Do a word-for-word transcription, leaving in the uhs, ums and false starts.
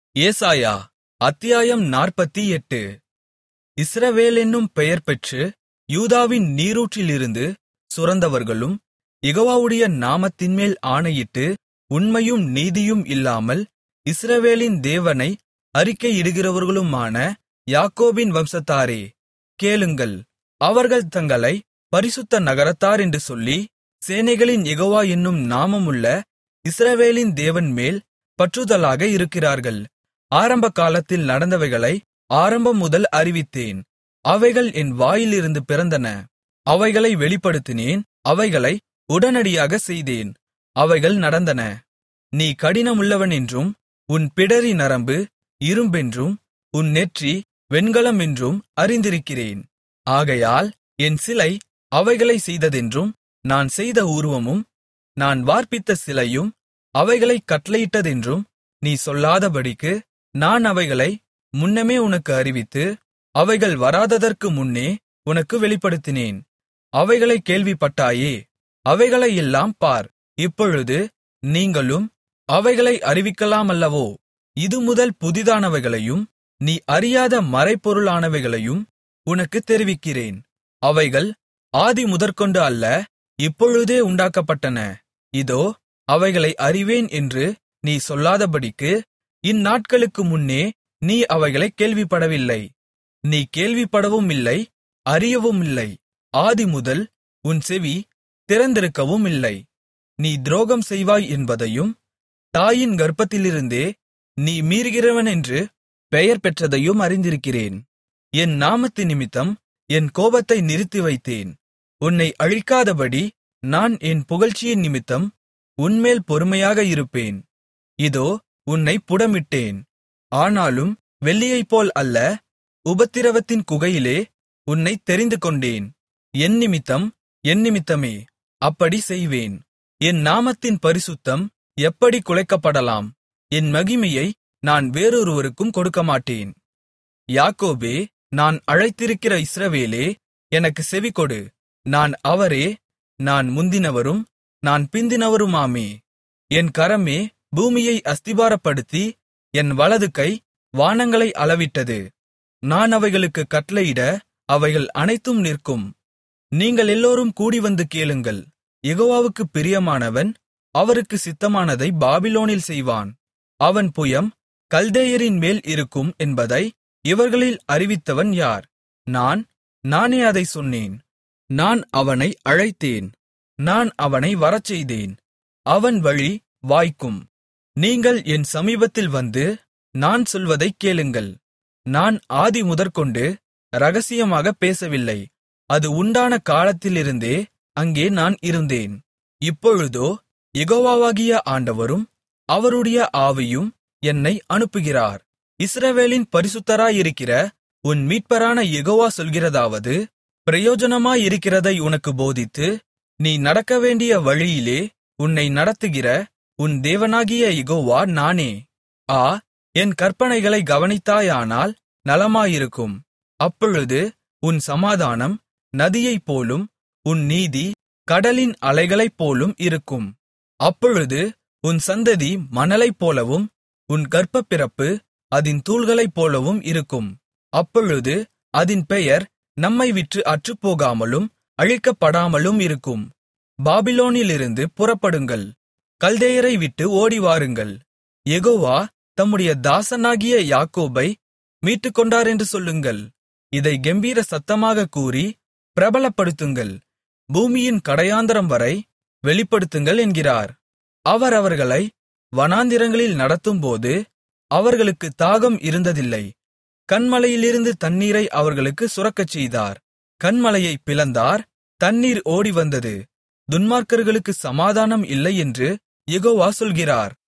ஏசாயா அத்தியாயம் நாற்பத்தெட்டு. இஸ்ரவேலென்னும் பெயர்பெற்று யூதாவின் நீரூற்றிலிருந்து சுரந்தவர்களும், யெகோவாவுடைய நாமத்தின்மேல் ஆணையிட்டு உண்மையும் நீதியும் இல்லாமல் இஸ்ரவேலின் தேவனை அறிக்கையிடுகிறவர்களுமான யாக்கோபின் வம்சத்தாரே, கேளுங்கள். அவர்கள் தங்களைப் பரிசுத்த நகரத்தாரென்று சொல்லி, சேனைகளின் யெகோவா என்னும் நாமமுள்ள இஸ்ரவேலின் தேவன்மேல் பற்றுதலாக இருக்கிறார்கள். ஆரம்பகாலத்தில் நடந்தவைகளை ஆரம்பம் முதல் அறிவித்தேன். அவைகள் என் வாயிலிருந்து பிறந்தன. அவைகளை வெளிப்படுத்தினேன். அவைகளை உடனடியாகச் செய்தேன். அவைகள் நடந்தன. நீ கடினமுள்ளவனென்றும், உன் பிடரி நரம்பு இரும்பென்றும், உன் நெற்றி வெண்கலமென்றும் அறிந்திருக்கிறேன். ஆகையால் என் சிலை அவைகளைச் செய்ததென்றும், நான் செய்த உருவமும் நான் வார்ப்பித்த சிலையும் அவைகளைக் கட்டளையிட்டதென்றும் நீ சொல்லாதபடிக்கு, நான் அவைகளை முன்னமே உனக்கு அறிவித்து, அவைகள் வராததற்கு முன்னே உனக்கு வெளிப்படுத்தினேன். அவைகளைக் கேள்விப்பட்டாயே, அவைகளையெல்லாம் பார். இப்பொழுது நீங்களும் அவைகளை அறிவிக்கலாமல்லவோ? இதுமுதல் புதிதானவைகளையும் நீ அறியாத மறைபொருளானவைகளையும் உனக்குத் தெரிவிக்கிறேன். அவைகள் ஆதிமுதற்கொண்டு அல்ல, இப்பொழுதே உண்டாக்கப்பட்டன. இதோ அவைகளை அறிவேன் என்று நீ சொல்லாதபடிக்கு, இந்நாட்களுக்கு முன்னே நீ அவைகளைக் கேள்விப்படவில்லை. நீ கேள்விப்படவுமில்லை, அறியவுமில்லை. ஆதிமுதல் உன் செவி திறந்திருக்கவுமில்லை. நீ துரோகம் செய்வாய் என்பதையும், தாயின் கர்ப்பத்திலிருந்தே நீ மீறுகிறவனென்று பெயர் பெற்றதையும் அறிந்திருக்கிறேன். என் நாமத்தினிமித்தம் என் கோபத்தை நிறுத்திவைத்தேன். உன்னை அழிக்காதபடி நான் என் புகழ்ச்சியின் நிமித்தம் உன்மேல் பொறுமையாக இருப்பேன். இதோ உன்னைப் புடமிட்டேன். ஆனாலும் வெள்ளியைப்போல் அல்ல, உபத்திரவத்தின் குகையிலே உன்னைத் தெரிந்துகொண்டேன். என் நிமித்தம் என் நிமித்தமே அப்படி செய்வேன். என் நாமத்தின் பரிசுத்தம் எப்படி குலைக்கப்படலாம்? என் மகிமையை நான் வேறொருவருக்கும் கொடுக்கமாட்டேன். யாக்கோபே, நான் அழைத்திருக்கிற இஸ்ரவேலே, எனக்குச் செவிகொடு. நான் அவரே, நான் முந்தினவரும் நான் பிந்தினவருமாமே. என் கரமே பூமியை அஸ்திபாரப்படுத்தி, என் வலது கை வானங்களை அளவிட்டது. நான் அவைகளுக்குக் கட்டளையிட அவைகள் அனைத்தும் நிற்கும். நீங்கள் எல்லோரும் கூடிவந்து கேளுங்கள். யெகோவாவுக்குப் பிரியமானவன் அவருக்குச் சித்தமானதை பாபிலோனில் செய்வான். அவன் புயம் கல்தேயரின் மேல் இருக்கும் என்பதை இவர்களில் அறிவித்தவன் யார்? நான் நானே அதைச் சொன்னேன். நான் அவனை அழைத்தேன். நான் அவனை வரச்செய்தேன். அவன் வழி வாய்க்கும். நீங்கள் என் சமீபத்தில் வந்து நான் சொல்வதைக் கேளுங்கள். நான் ஆதிமுதற்கொண்டு இரகசியமாகப் பேசவில்லை. அது உண்டான காலத்திலிருந்தே அங்கே நான் இருந்தேன். இப்பொழுதோ யெகோவாவாகிய ஆண்டவரும் அவருடைய ஆவியும் என்னை அனுப்புகிறார். இஸ்ரவேலின் பரிசுத்தராயிருக்கிற உன் மீட்பரான யெகோவா சொல்கிறதாவது, பிரயோஜனமாயிருக்கிறதை உனக்குப் போதித்து, நீ நடக்கவேண்டிய வழியிலே உன்னை நடத்துகிற உன் தேவனாகிய யெகோவா நானே. ஆ, என் கற்பனைகளை கவனித்தாயானால் நலமாயிருக்கும். அப்பொழுது உன் சமாதானம் நதியைப்போலும், உன் நீதி கடலின் அலைகளைப்போலும் இருக்கும். அப்பொழுது உன் சந்ததி மணலைப்போலவும், உன் கர்ப்பப்பிறப்பு அதின் தூள்களைப்போலவும் இருக்கும். அப்பொழுது அதின் பெயர் நம்மை விற்று அற்றுப்போகாமலும் அழிக்கப்படாமலும் இருக்கும். பாபிலோனிலிருந்து புறப்படுங்கள். கல்தேயரை விட்டு ஓடிவாருங்கள். யெகோவா தம்முடைய தாசனாகிய யாக்கோபை மீட்டுக்கொண்டாரென்று சொல்லுங்கள். இதை கெம்பீர சத்தமாகக் கூறி பிரபலப்படுத்துங்கள். பூமியின் கடையாந்தரம் வரை வெளிப்படுத்துங்கள் என்கிறார். அவர் அவர்களை வனாந்திரங்களில் நடத்தும்போது அவர்களுக்குத் தாகம் இருந்ததில்லை. கன்மலையிலிருந்து தண்ணீரை அவர்களுக்கு சுரக்கச் செய்தார். கன்மலையைப் பிளந்தார், தண்ணீர் ஓடிவந்தது. துன்மார்க்கர்களுக்கு சமாதானம் இல்லை என்று யெகோவா சொல்கிறார்.